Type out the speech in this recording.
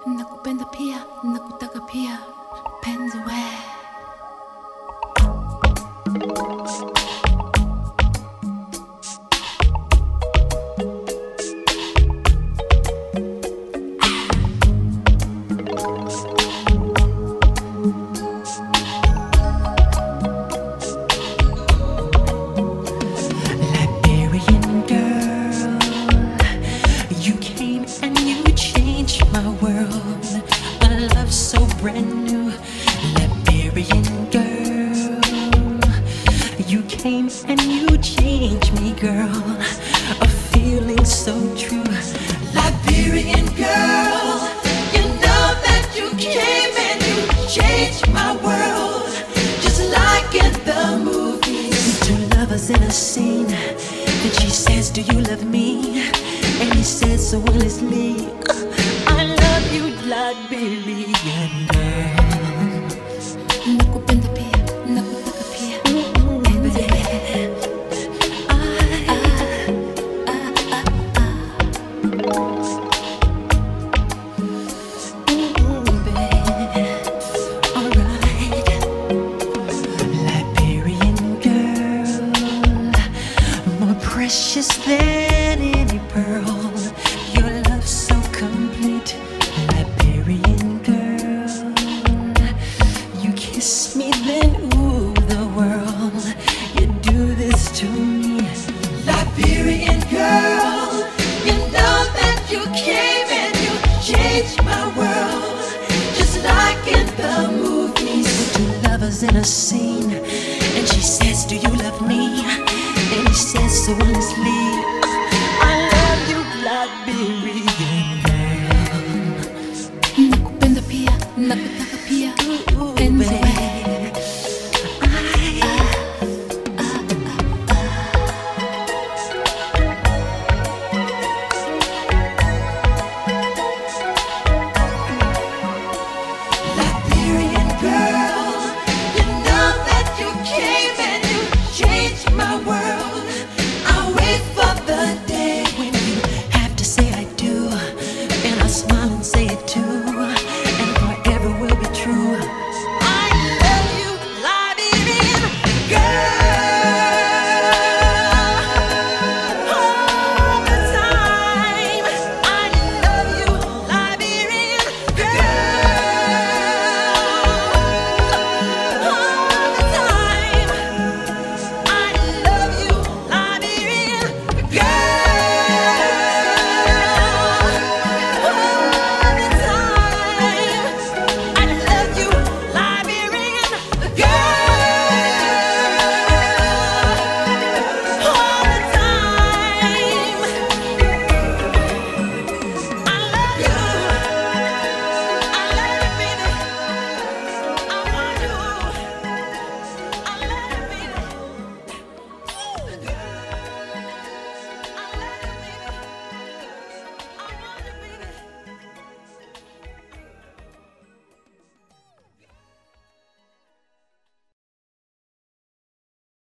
nakupenda pia, nakutaka pia, penzi we. My world, a love so brand new, Liberian girl. You came and you changed me, girl. A feeling so true, Liberian girl. You know that you came and you changed my world, just like in the movies. Two lovers in a scene, and she says, "Do you love me?" And he says so honestly, "I love you, Liberian girl." Nakupenda pia, nakutaka pia, penzi we. Alright, Liberian girl, more precious than any pearl. Your love so complete, Liberian girl. You kiss me, then ooh, the world. You do this to me, Liberian girl. You know that you came and you changed my world, just like in the movies. Two lovers in a scene, and she says, "Do you love me?" And he says so honestly,